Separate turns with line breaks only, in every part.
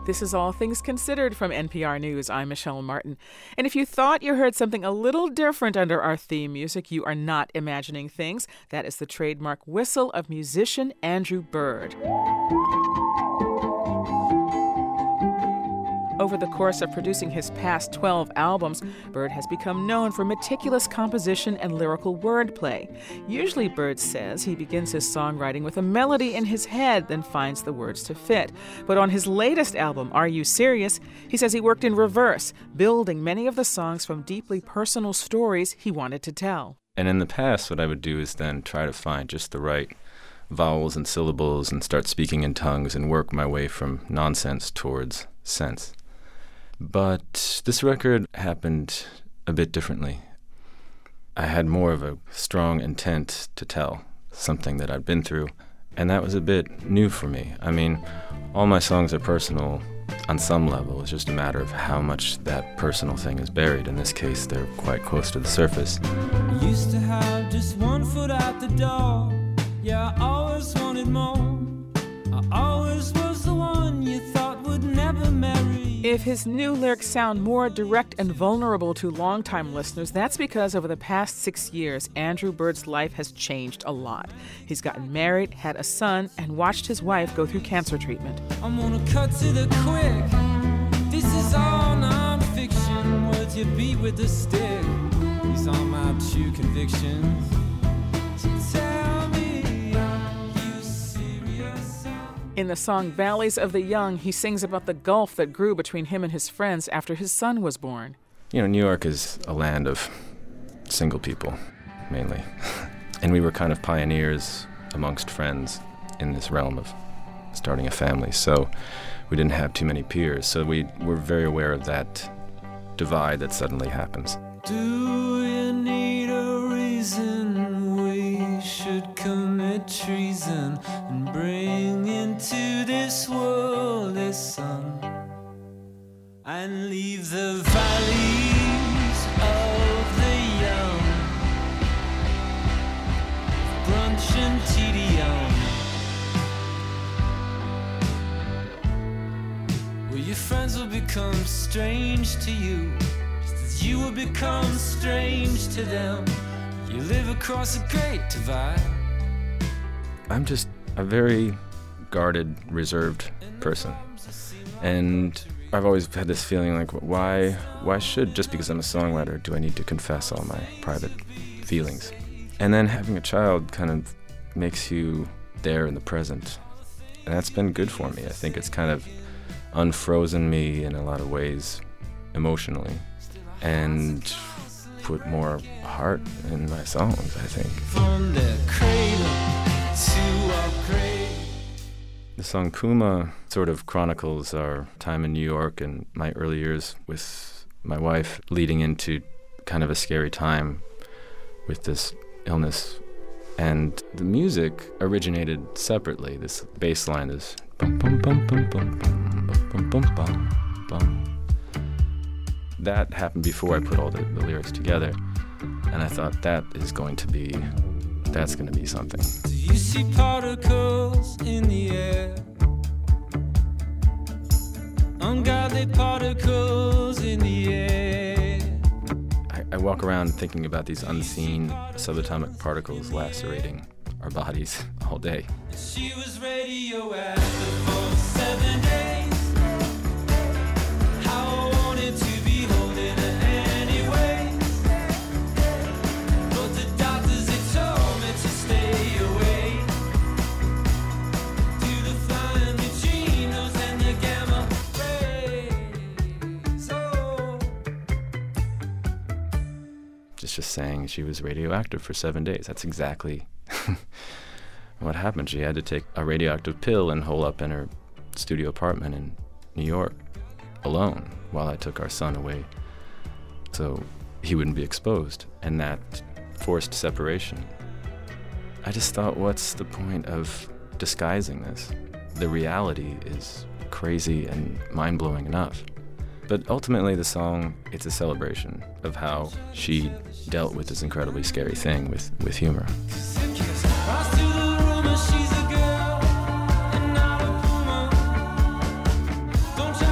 This is All Things Considered from NPR News. I'm Michelle Martin. And if you thought you heard something a little different under our theme music, you are not imagining things. That is the trademark whistle of musician Andrew Bird. Over the course of producing his past 12 albums, Bird has become known for meticulous composition and lyrical wordplay. Usually, Bird says he begins his songwriting with a melody in his head, then finds the words to fit. But on his latest album, Are You Serious?, he says he worked in reverse, building many of the songs from deeply personal stories he wanted to tell.
And in the past, what I would do is then try to find just the right vowels and syllables and start speaking in tongues and work my way from nonsense towards sense. But this record happened a bit differently. I had more of a strong intent to tell something that I'd been through, and that was a bit new for me. I mean, all my songs are personal on some level. It's just a matter of how much that personal thing is buried. In this case, they're quite close to the surface.
Used to have just one foot out the door. Yeah, I always wanted more. I always was the one you thought would never marry.
If his new lyrics sound more direct and vulnerable to longtime listeners, that's because over the past 6 years, Andrew Bird's life has changed a lot. He's gotten married, had a son, and watched his wife go through cancer treatment.
I'm gonna cut to the quick. This is all non-fiction. Words you beat with a stick. These are my true convictions. So tell me, are you serious?
In the song Valleys of the Young, he sings about the gulf that grew between him and his friends after his son was born.
You know, New York is a land of single people, mainly. And we were kind of pioneers amongst friends in this realm of starting a family. So we didn't have too many peers. So we were very aware of that divide that suddenly happens.
Do you need a reason we should commit treason and bring into this world a son and leave the valleys of the young, brunch and tedium? Well, your friends will become strange to you, just as you will become strange to them. You live across a great divide.
I'm just a very guarded, reserved person. And I've always had this feeling like, why should, just because I'm a songwriter, do I need to confess all my private feelings? And then having a child kind of makes you there in the present. And that's been good for me. I think it's kind of unfrozen me in a lot of ways emotionally and put more heart in my songs, I think.
From the cradle to our grave.
The song Puma sort of chronicles our time in New York and my early years with my wife leading into kind of a scary time with this illness. And the music originated separately. This bass line is bum bum bum bum bum bum bum bum bum bum. That happened before I put all the lyrics together. And I thought that's going to be something.
Do you see particles in the air? Ungodly particles in the air.
I walk around thinking about these unseen subatomic particles lacerating our bodies all day.
She was radioactive for 7 days. How I wanted to be holding her anyway. But the doctors, they told me to stay away. To the flying neutrinos and the gamma rays. Oh.
Just saying she was radioactive for 7 days. That's exactly what happened. She had to take a radioactive pill and hole up in her studio apartment in New York alone while I took our son away so he wouldn't be exposed. And that forced separation. I just thought, what's the point of disguising this? The reality is crazy and mind-blowing enough. But ultimately the song, it's a celebration of how she dealt with this incredibly scary thing with humor.
She's a girl and not a woman. Don't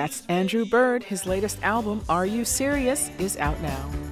That's Andrew Bird. His latest album, Are You Serious?, is out now.